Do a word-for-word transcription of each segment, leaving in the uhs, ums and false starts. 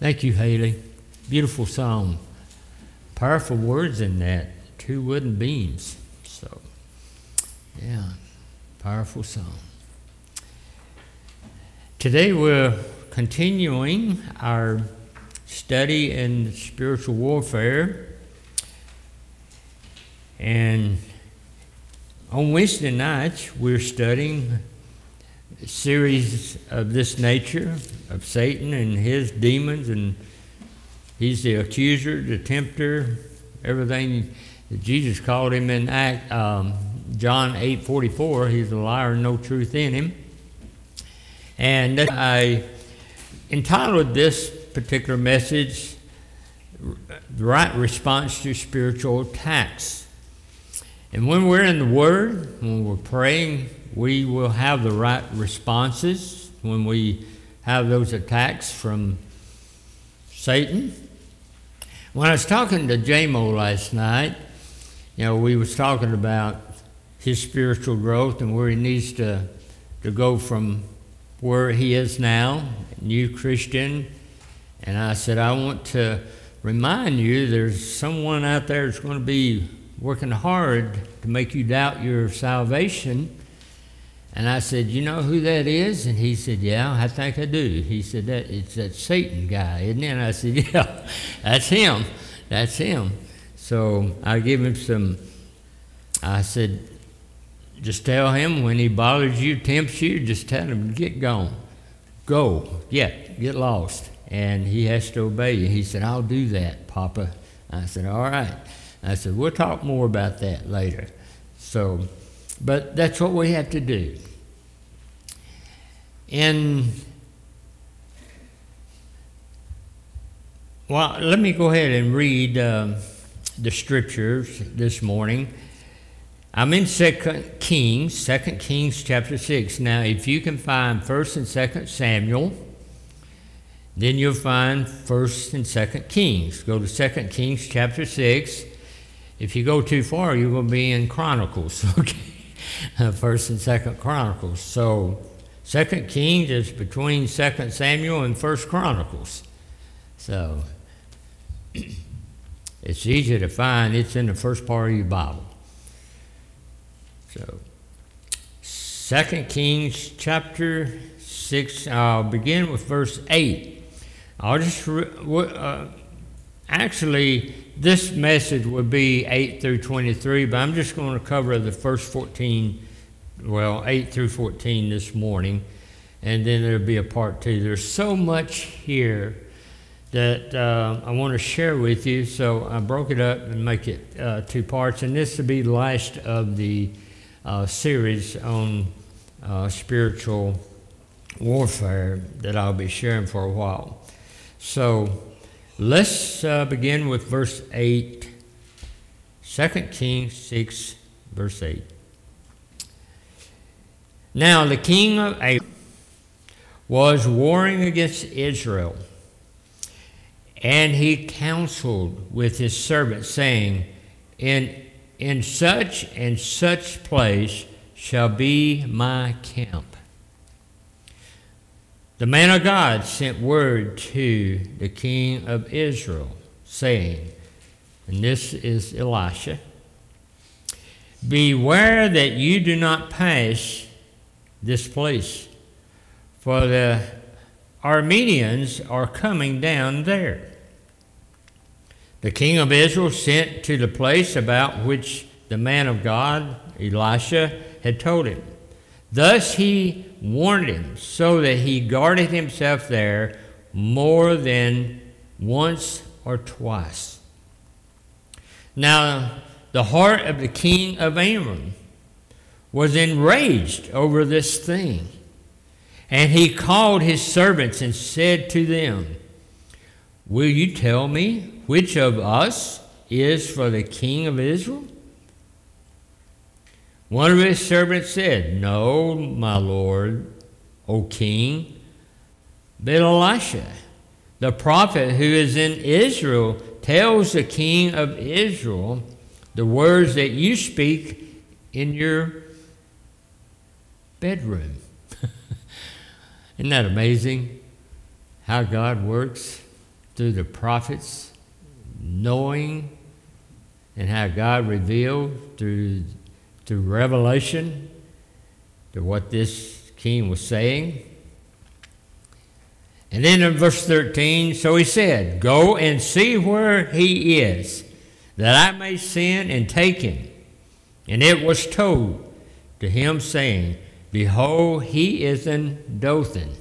Thank you, Haley. Beautiful song. Powerful words in that. Two wooden beams. So, yeah, powerful song. Today we're continuing our study in spiritual warfare. And on Wednesday nights, we're studying a series of this nature of Satan and his demons, and he's the accuser, the tempter, everything that Jesus called him in Act, um, John eight forty-four. He's a liar and no truth in him. And I entitled this particular message, The Right Response to Spiritual Attacks. And when we're in the Word, when we're praying, we will have the right responses when we have those attacks from Satan. When I was talking to J-Mo last night, you know, we was talking about his spiritual growth and where he needs to, to go from where he is now, new Christian. And I said, I want to remind you there's someone out there that's going to be working hard to make you doubt your salvation. And I said, you know who that is? And he said, yeah, I think I do. He said, that it's that Satan guy, isn't it? And I said, yeah, that's him. That's him. So I gave him some, I said, just tell him when he bothers you, tempts you, just tell him to get gone. Go, get, get lost. And he has to obey you. He said, I'll do that, Papa. I said, all right. I said, we'll talk more about that later. So, but that's what we have to do. And, well, let me go ahead and read um, the scriptures this morning. I'm in Second Kings, Second Kings chapter six. Now, if you can find First and Second Samuel, then you'll find First and Second Kings. Go to Second Kings chapter six. If you go too far, you're going to be in Chronicles, okay? First and Second Chronicles. So, Second Kings is between Second Samuel and First Chronicles. So, it's easy to find. It's in the first part of your Bible. So, Second Kings chapter six. I'll begin with verse eight. I'll just uh, actually. This message would be eight through twenty-three, but I'm just going to cover the first fourteen, well, eight through fourteen this morning, and then there'll be a part two. There's so much here that uh, I want to share with you, so I broke it up and make it uh, two parts, and this will be the last of the uh, series on uh, spiritual warfare that I'll be sharing for a while. So, let's uh, begin with verse eight, Second Kings six, verse eight. Now the king of Aram was warring against Israel, and he counseled with his servants, saying, In, in such and such place shall be my camp. The man of God sent word to the king of Israel, saying, and this is Elisha, beware that you do not pass this place, for the Arameans are coming down there. The king of Israel sent to the place about which the man of God, Elisha, had told him. Thus he warned him, so that he guarded himself there more than once or twice. Now the heart of the king of Aram was enraged over this thing, and he called his servants and said to them, Will you tell me which of us is for the king of Israel? One of his servants said, No, my lord, O king, but Elisha, the prophet who is in Israel, tells the king of Israel the words that you speak in your bedroom. Isn't that amazing how God works? through the prophets, knowing, and how God revealed through, through revelation to what this king was saying. And then in verse thirteen, so he said, "Go and see where he is, that I may send and take him." And it was told to him, saying, "Behold, he is in Dothan."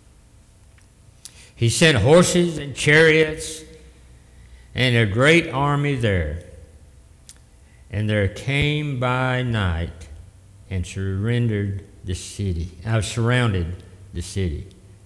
He sent horses and chariots and a great army there. And there came by night and surrendered the city. I surrounded the city.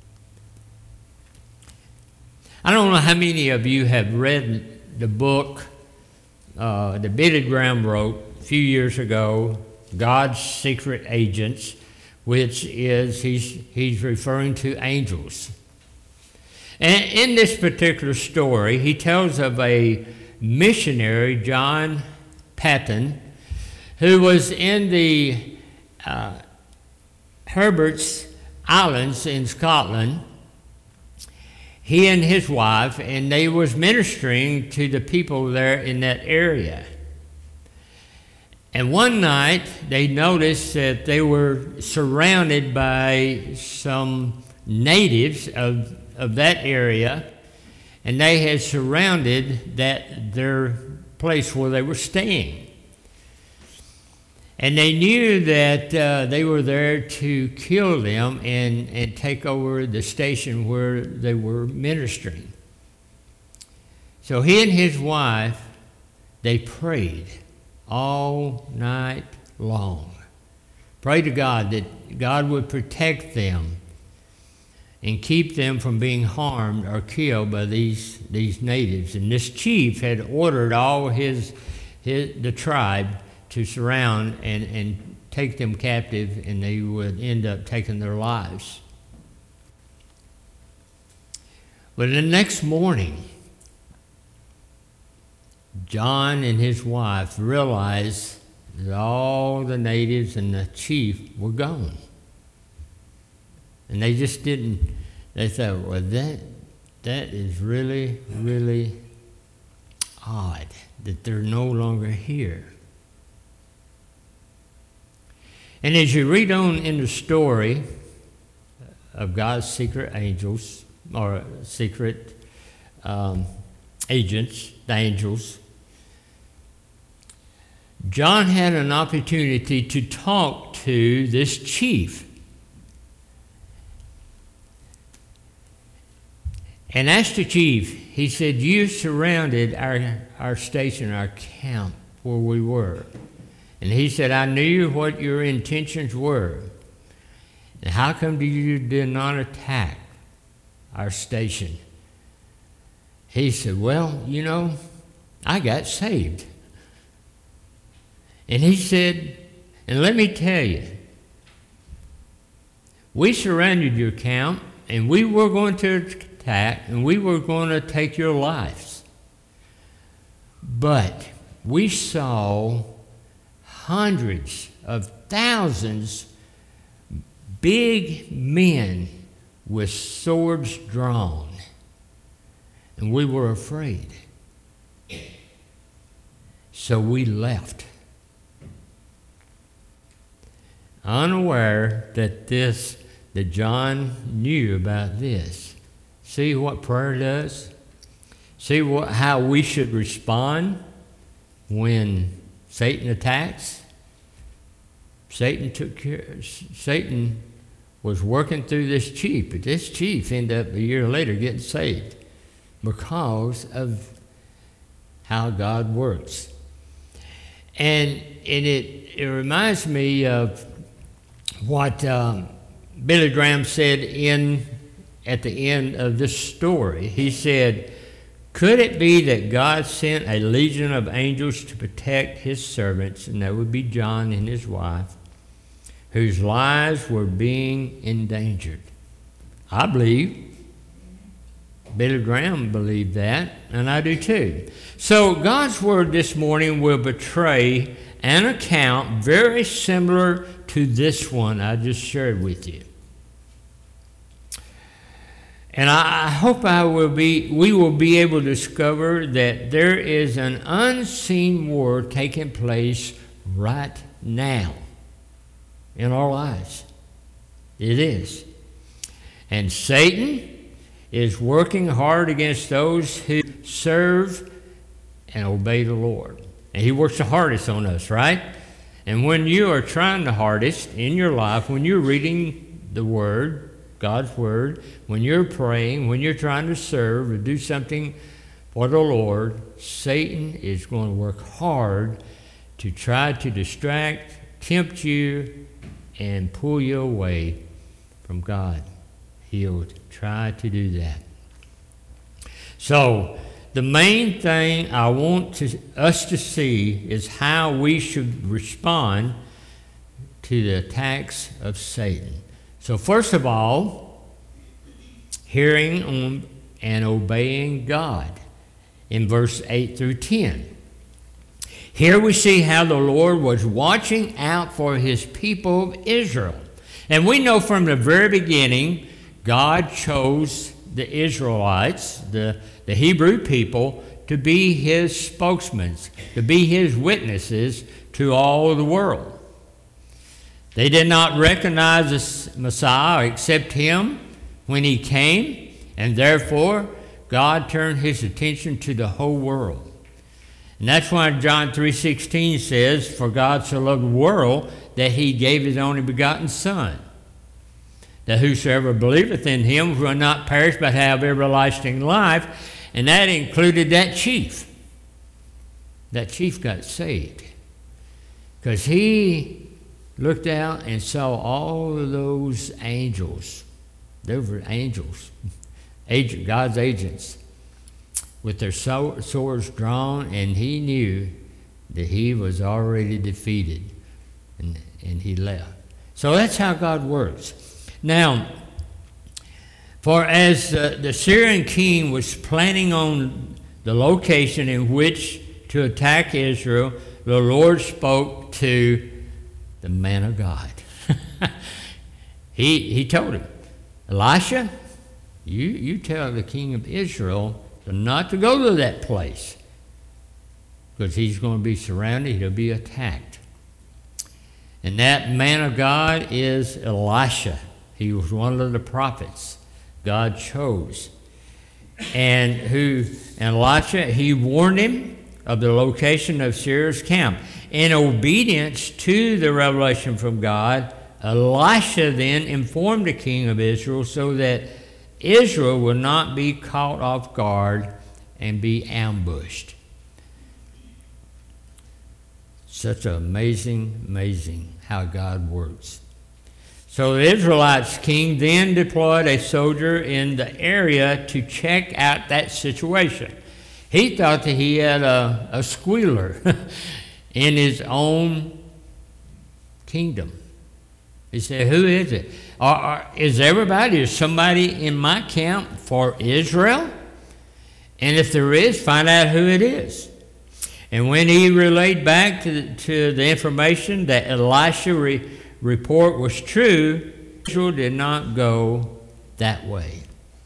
I don't know how many of you have read the book uh, that Billy Graham wrote a few years ago, God's Secret Agents, which is, he's, he's referring to angels. And in this particular story, he tells of a missionary, John Paton, who was in the uh, Herbert's Islands in Scotland. He and his wife, and they was ministering to the people there in that area. And one night, they noticed that they were surrounded by some natives of, of that area, and they had surrounded that their place where they were staying. And they knew that uh, they were there to kill them and, and take over the station where they were ministering. So he and his wife, they prayed all night long. Pray to God that God would protect them and keep them from being harmed or killed by these, these natives. And this chief had ordered all his, his the tribe to surround and, and take them captive, and they would end up taking their lives. But the next morning, John and his wife realized that all the natives and the chief were gone. And they just didn't, they thought, well, that, that is really, really odd that they're no longer here. And as you read on in the story of God's secret angels, or secret um, agents, the angels, John had an opportunity to talk to this chief and asked the chief, he said, "You surrounded our, our station, our camp where we were. And he said, I knew what your intentions were. And how come you did not attack our station?" He said, "Well, you know, I got saved." And he said, "And let me tell you, we surrounded your camp, and we were going to attack, and we were going to take your lives. But we saw hundreds of thousands big men with swords drawn, and we were afraid. So we left, unaware that this, that John knew about this. See what prayer does? See what, how we should respond when Satan attacks? Satan took care, Satan was working through this chief, but this chief ended up a year later getting saved because of how God works. And, and it, it reminds me of what um, Billy Graham said in, at the end of this story. He said, "Could it be that God sent a legion of angels to protect his servants," and that would be John and his wife, "whose lives were being endangered?" I believe. Billy Graham believed that, and I do too. So God's word this morning will portray an account very similar to this one I just shared with you. And I hope I will be, we will be able to discover that there is an unseen war taking place right now in our lives. It is. And Satan is working hard against those who serve and obey the Lord. And he works the hardest on us, right? And when you are trying the hardest in your life, when you're reading the Word, God's Word, when you're praying, when you're trying to serve or do something for the Lord, Satan is going to work hard to try to distract, tempt you, and pull you away from God. He'll try to do that. So, the main thing I want to, us to see is how we should respond to the attacks of Satan. So first of all, hearing on and obeying God in verse eight through ten. Here we see how the Lord was watching out for his people of Israel. And we know from the very beginning, God chose the Israelites, the, the Hebrew people, to be his spokesmen, to be his witnesses to all the world. They did not recognize the Messiah or accept him when he came, and therefore God turned his attention to the whole world. And that's why John three sixteen says, "For God so loved the world that he gave his only begotten Son, that whosoever believeth in him will not perish but have everlasting life." And that included that chief. That chief got saved because he looked out and saw all of those angels. They were angels, agent, God's agents, with their swords drawn, and he knew that he was already defeated, and, and he left. So that's how God works. Now, for as uh, the Syrian king was planning on the location in which to attack Israel, the Lord spoke to the man of God. he, he told him, "Elisha, you, you tell the king of Israel not to go to that place because he's going to be surrounded, he'll be attacked." And that man of God is Elisha. He was one of the prophets God chose. And who, and Elisha, he warned him of the location of Syria's camp. In obedience to the revelation from God, Elisha then informed the king of Israel so that Israel will not be caught off guard and be ambushed. Such an amazing, amazing how God works. So the Israelites' king then deployed a soldier in the area to check out that situation. He thought that he had a, a squealer in his own kingdom. He said, "Who is it? Are, are, is everybody, is somebody in my camp for Israel? And if there is, find out who it is." And when he relayed back to the, to the information that Elisha re, report was true, Israel did not go that way.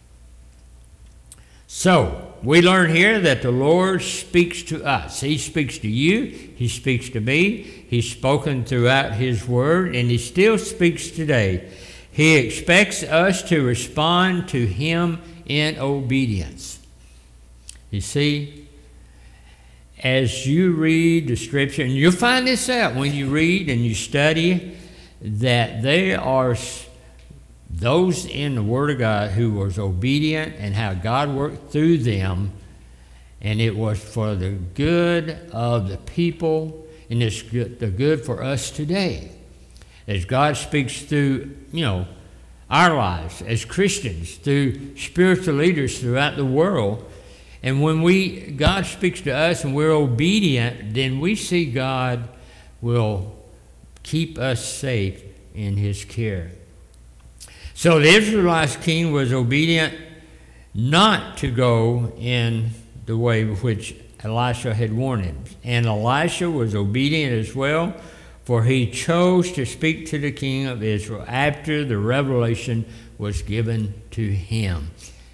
So, we learn here that the Lord speaks to us. He speaks to you. He speaks to me. He's spoken throughout his word, and he still speaks today. He expects us to respond to him in obedience. You see, as you read the scripture, and you'll find this out when you read and you study, that there are those in the Word of God who was obedient and how God worked through them, and it was for the good of the people, and it's good, the good for us today. As God speaks through, you know, our lives as Christians, through spiritual leaders throughout the world, and when we God speaks to us and we're obedient, then we see God will keep us safe in his care. So the Israelite king was obedient not to go in the way which Elisha had warned him. And Elisha was obedient as well, for he chose to speak to the king of Israel after the revelation was given to him.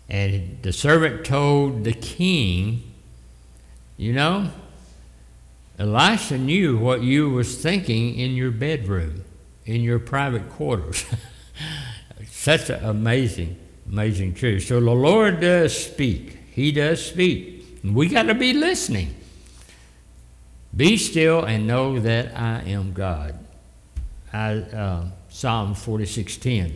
And the servant told the king, you know, Elisha knew what you was thinking in your bedroom, in your private quarters. Such an amazing, amazing truth. So the Lord does speak. He does speak. And we got to be listening. Be still and know that I am God. I, uh, Psalm forty-six ten.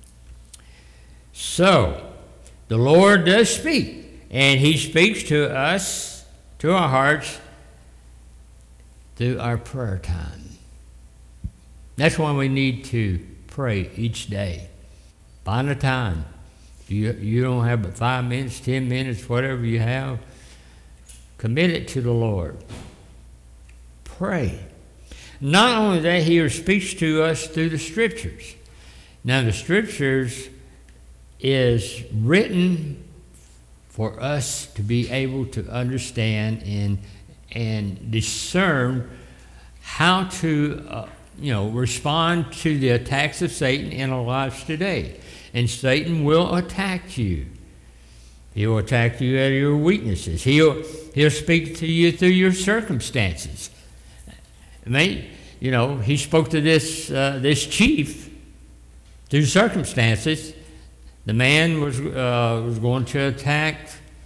So, the Lord does speak. And He speaks to us, to our hearts, through our prayer time. That's why we need to pray each day. Find a time. You, you don't have but five minutes, ten minutes, whatever you have. Commit it to the Lord. Pray. Not only that, He speaks to us through the Scriptures. Now, the Scriptures is written for us to be able to understand and and discern how to, uh, you know, respond to the attacks of Satan in our lives today. And Satan will attack you. He will attack you at your weaknesses. He'll he'll speak to you through your circumstances. I mean, you know, he spoke to this uh, this chief through circumstances. The man was uh, was going to attack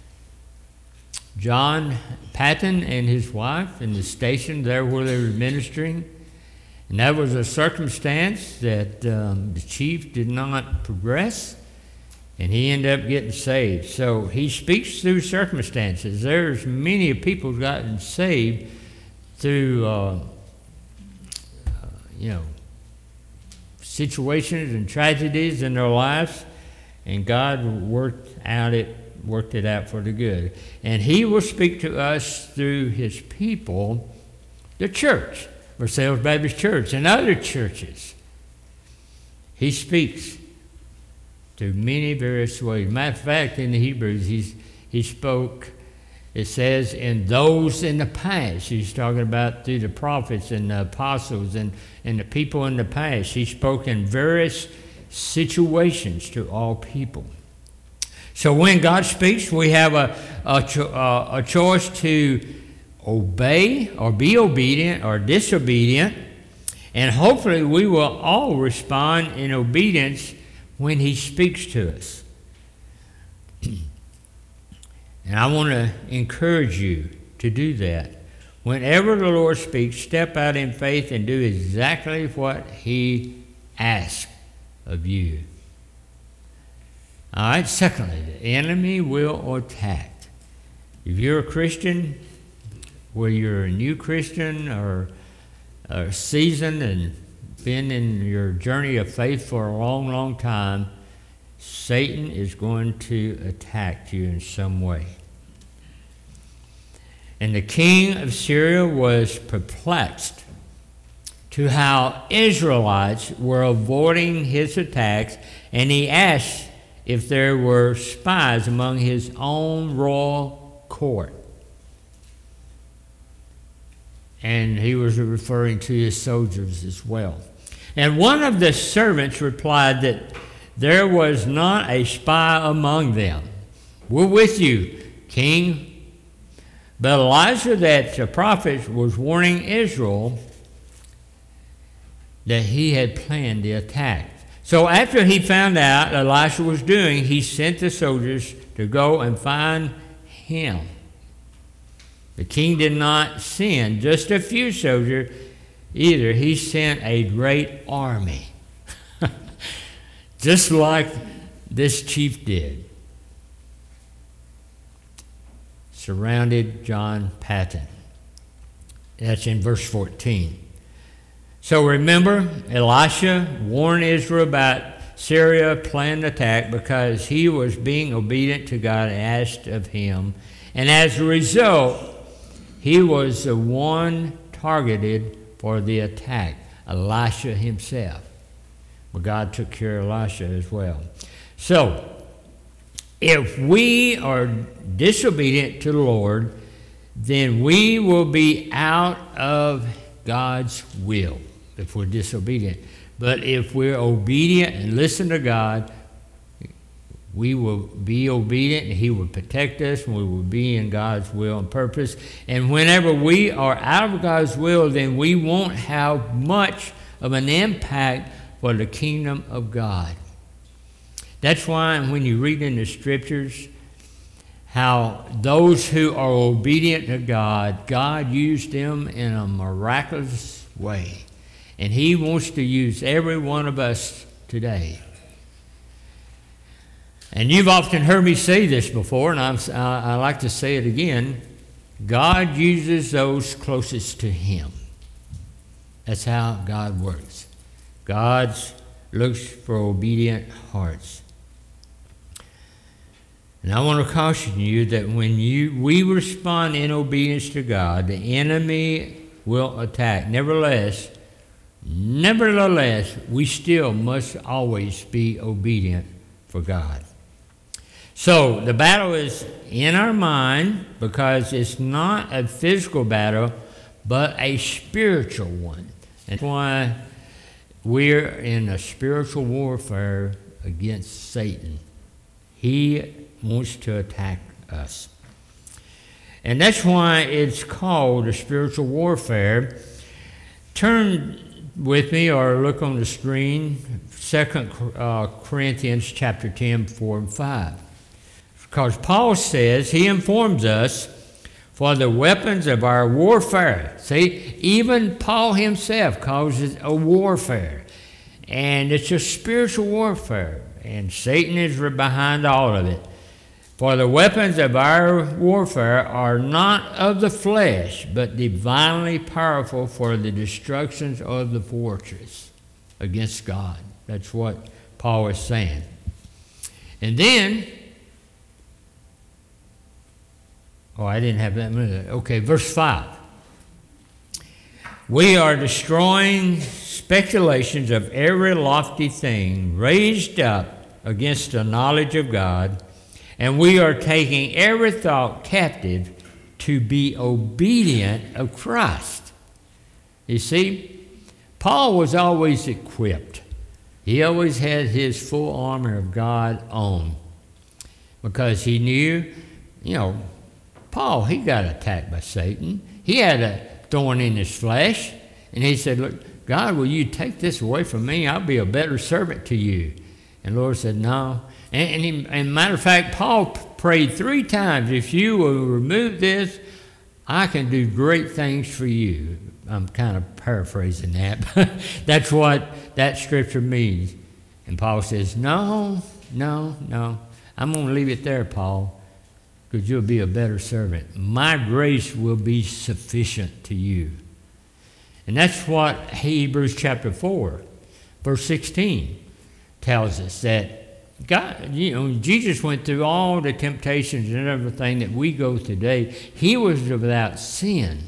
John Patton and his wife in the station there where they were ministering. And that was a circumstance that um, the chief did not progress, and he ended up getting saved. So he speaks through circumstances. There's many people who've gotten saved through, uh, uh, you know, situations and tragedies in their lives, and God worked out it, worked it out for the good. And He will speak to us through His people, the church, Versailles Baptist Church, and other churches. He speaks through many various ways. Matter of fact, in the Hebrews, he's, he spoke, it says, in those in the past. He's talking about through the prophets and the apostles and, and the people in the past. He spoke in various situations to all people. So when God speaks, we have a, a, cho- uh, a choice to obey or be obedient or disobedient, and hopefully we will all respond in obedience when He speaks to us. And I want to encourage you to do that. Whenever the Lord speaks, step out in faith and do exactly what He asks of you. All right, secondly, the enemy will attack. If you're a Christian, whether you're a new Christian or, or seasoned and been in your journey of faith for a long, long time, Satan is going to attack you in some way. And the king of Syria was perplexed to how Israelites were avoiding his attacks, and he asked if there were spies among his own royal court. And he was referring to his soldiers as well. And one of the servants replied that there was not a spy among them. We're with you, king. But Elijah, that the prophet, was warning Israel that he had planned the attack. So after he found out Elisha was doing, he sent the soldiers to go and find him. The king did not send just a few soldiers either. He sent a great army, just like this chief did. Surrounded John Patton. That's in verse fourteen. So remember, Elisha warned Israel about Syria's planned attack because he was being obedient to God and asked of him. And as a result, he was the one targeted for the attack, Elisha himself. But God took care of Elisha as well. So, if we are disobedient to the Lord, then we will be out of God's will if we're disobedient. But if we're obedient and listen to God, we will be obedient, and he will protect us, and we will be in God's will and purpose. And whenever we are out of God's will, then we won't have much of an impact for the kingdom of God. That's why when you read in the scriptures how those who are obedient to God, God used them in a miraculous way. And he wants to use every one of us today. And you've often heard me say this before, and I'm, I, I like to say it again. God uses those closest to him. That's how God works. God looks for obedient hearts. And I want to caution you that when you we respond in obedience to God, the enemy will attack. Nevertheless, nevertheless, we still must always be obedient for God. So the battle is in our mind, because it's not a physical battle, but a spiritual one. And that's why we're in a spiritual warfare against Satan. He wants to attack us. And that's why it's called a spiritual warfare. Turn with me or look on the screen, Second uh, Corinthians chapter ten, four and five. Because Paul says, he informs us, for the weapons of our warfare. See, even Paul himself calls it a warfare. And it's a spiritual warfare. And Satan is behind all of it. For the weapons of our warfare are not of the flesh, but divinely powerful for the destructions of the fortress against God. That's what Paul is saying. And then, oh, I didn't have that minute. Okay, verse five. We are destroying speculations of every lofty thing raised up against the knowledge of God, and we are taking every thought captive to be obedient of Christ. You see, Paul was always equipped. He always had his full armor of God on, because he knew, you know, Paul, he got attacked by Satan. He had a thorn in his flesh, and he said, look, God, will you take this away from me? I'll be a better servant to you. And the Lord said, no. And, and, he, and matter of fact, Paul prayed three times, if you will remove this, I can do great things for you. I'm kind of paraphrasing that, but that's what that scripture means. And Paul says, no, no, no. I'm going to leave it there, Paul, because you'll be a better servant. My grace will be sufficient to you. And that's what Hebrews chapter four, verse sixteen tells us, that God, you know, Jesus went through all the temptations and everything that we go through today. He was without sin.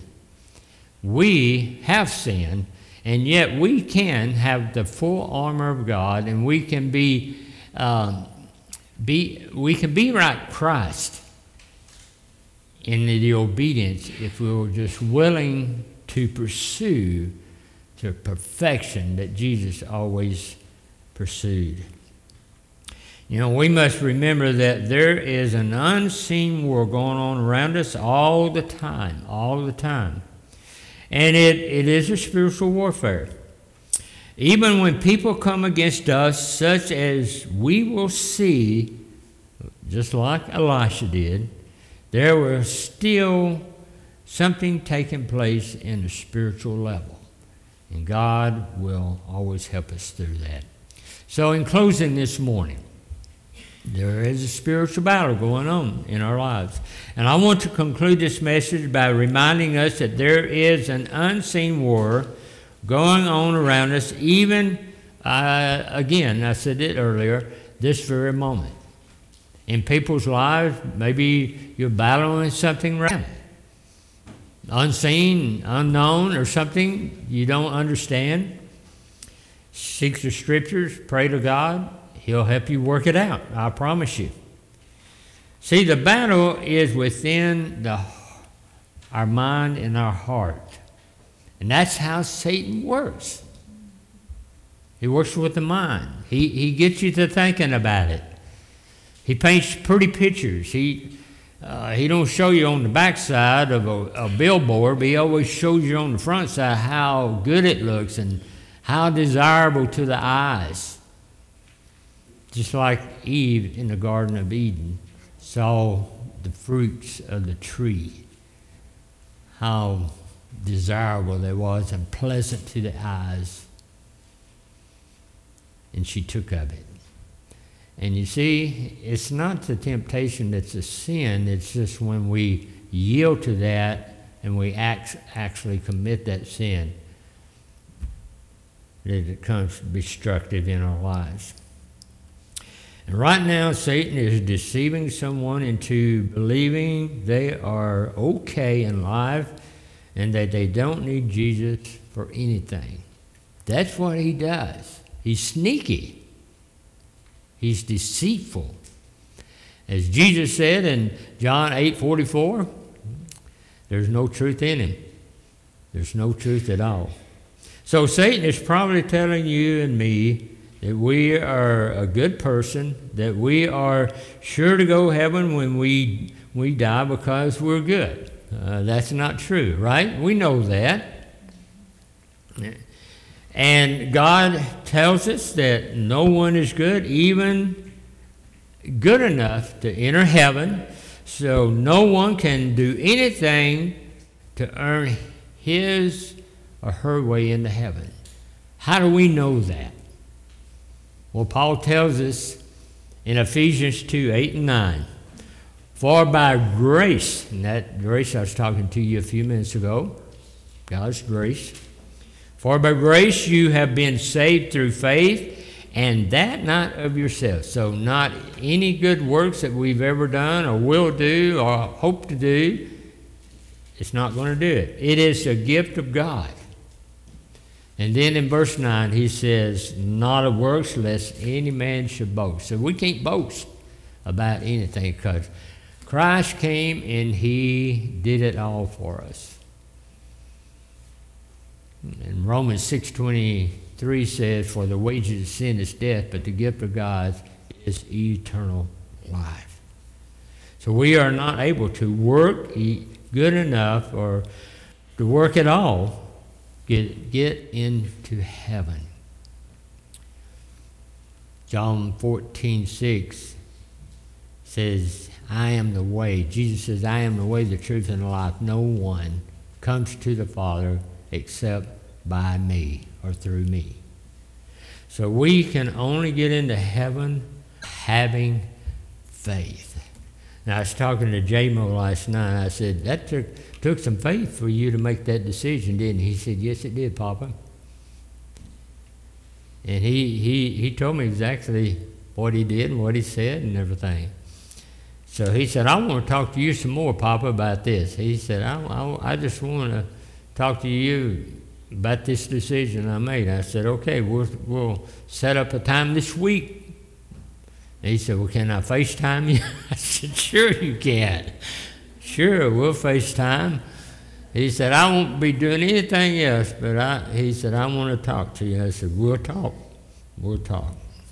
We have sinned, and yet we can have the full armor of God, and we can be, um, be we can be like Christ in the obedience if we were just willing to pursue the perfection that Jesus always pursued. You know, we must remember that there is an unseen war going on around us all the time, all the time. And it, it is a spiritual warfare. Even when people come against us, such as we will see, just like Elisha did, there was still something taking place in the spiritual level. And God will always help us through that. So in closing this morning, there is a spiritual battle going on in our lives. And I want to conclude this message by reminding us that there is an unseen war going on around us, even, uh, again, I said it earlier, this very moment. In people's lives, maybe you're battling something random, unseen, unknown, or something you don't understand. Seek the scriptures, pray to God. He'll help you work it out, I promise you. See, the battle is within the, our mind and our heart. And that's how Satan works. He works with the mind. He, he gets you to thinking about it. He paints pretty pictures. He uh, he don't show you on the backside of a, a billboard, but he always shows you on the front side how good it looks and how desirable to the eyes. Just like Eve in the Garden of Eden saw the fruits of the tree, how desirable they was and pleasant to the eyes, and she took of it. And you see, it's not the temptation that's a sin, it's just when we yield to that and we act, actually commit that sin that it becomes destructive in our lives. And right now, Satan is deceiving someone into believing they are okay in life and that they don't need Jesus for anything. That's what he does. He's sneaky. He's deceitful. As Jesus said in John eight forty-four, there's no truth in him. There's no truth at all. So Satan is probably telling you and me that we are a good person, that we are sure to go heaven when we we die because we're good. Uh, that's not true, right? We know that. And God tells us that no one is good, even good enough to enter heaven. So no one can do anything to earn his or her way into heaven. How do we know that? Well, Paul tells us in Ephesians two, eight and nine, for by grace, and that grace I was talking to you a few minutes ago, God's grace, for by grace you have been saved through faith, and that not of yourself. So not any good works that we've ever done or will do or hope to do, it's not going to do it. It is a gift of God. And then in verse nine, he says, not of works, lest any man should boast. So we can't boast about anything because Christ came and he did it all for us. And Romans six twenty-three says, for the wages of sin is death, but the gift of God is eternal life. So we are not able to work good enough or to work at all Get, get into heaven. John fourteen six says, I am the way. Jesus says, I am the way, the truth, and the life. No one comes to the Father except by me or through me. So we can only get into heaven having faith. Now, I was talking to J-Mo last night. I said, that took, took some faith for you to make that decision, didn't it? He said, yes, it did, Papa. And he, he, he told me exactly what he did and what he said and everything. So he said, I want to talk to you some more, Papa, about this. He said, I, I, I just want to talk to you about this decision I made. I said, okay, we'll, we'll set up a time this week. And he said, well, can I FaceTime you? I said, sure you can. Sure, we'll FaceTime. He said, I won't be doing anything else, but I, he said, I want to talk to you. I said, we'll talk. We'll talk.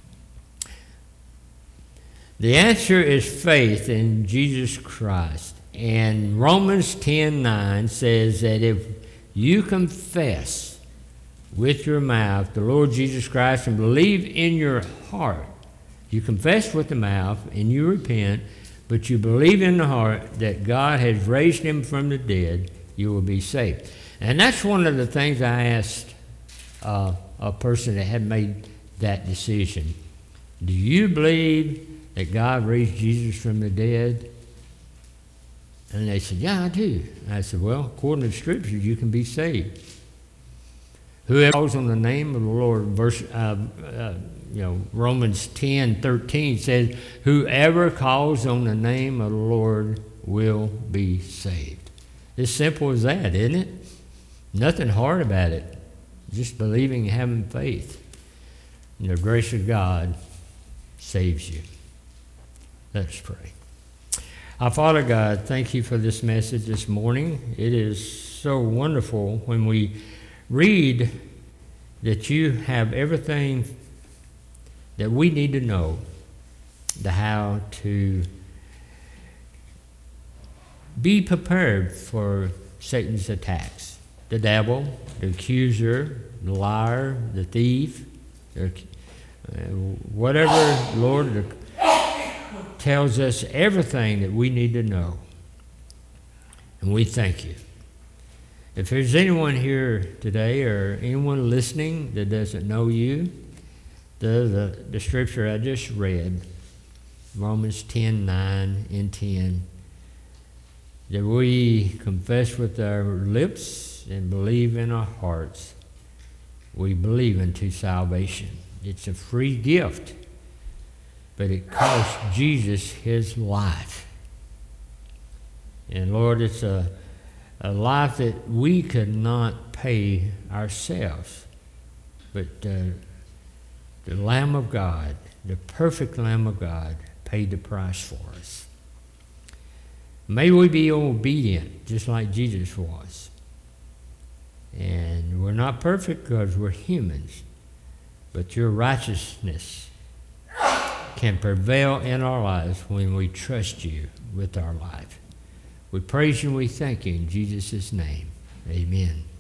The answer is faith in Jesus Christ. And Romans ten nine says that if you confess with your mouth the Lord Jesus Christ and believe in your heart, you confess with the mouth and you repent, but you believe in the heart that God has raised him from the dead, you will be saved. And that's one of the things I asked uh, a person that had made that decision. Do you believe that God raised Jesus from the dead? And they said, yeah, I do. I said, well, according to the Scriptures, you can be saved. Whoever calls on the name of the Lord, verse, uh, uh, you know, Romans ten thirteen says, whoever calls on the name of the Lord will be saved. It's simple as that, isn't it? Nothing hard about it. Just believing and having faith. And the grace of God saves you. Let's pray. Our Father God, thank you for this message this morning. It is so wonderful when we read that you have everything that we need to know the how to be prepared for Satan's attacks. The devil, the accuser, the liar, the thief, the, uh, whatever, Lord, the, tells us everything that we need to know. And we thank you. If there's anyone here today or anyone listening that doesn't know you, the, the, the scripture I just read, Romans ten, nine and ten, that we confess with our lips and believe in our hearts, we believe into salvation. It's a free gift, but it cost Jesus his life. And Lord, it's a, a life that we could not pay ourselves, but uh, the Lamb of God, the perfect Lamb of God, paid the price for us. May we be obedient just like Jesus was. And we're not perfect because we're humans, but your righteousness can prevail in our lives when we trust you with our life. We praise you and we thank you in Jesus' name. Amen.